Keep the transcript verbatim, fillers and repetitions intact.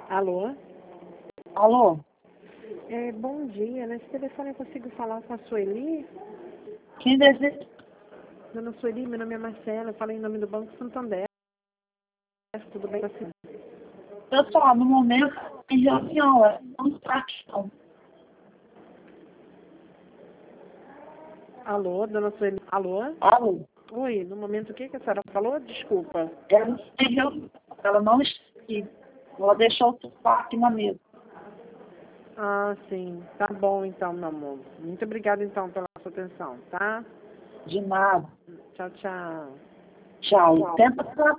Alô? Alô? É, bom dia. Nesse telefone eu consigo falar com a Sueli? Quem deseja? Dona Sueli, meu nome é Marcela, eu falo em nome do Banco Santander. Tudo bem com você? Pessoal, no momento, em reunião, é uma fração. Alô, dona Sueli? Alô? Alô? Oi, no momento o que, que a senhora falou? Desculpa. Ela não tem reunião, ela não está aqui. Ela deixou o celular aqui na mesa. Ah, sim. Tá bom então, meu amor. Muito obrigada então pela sua atenção, tá? De nada. Tchau, tchau. Tchau. Tenta falar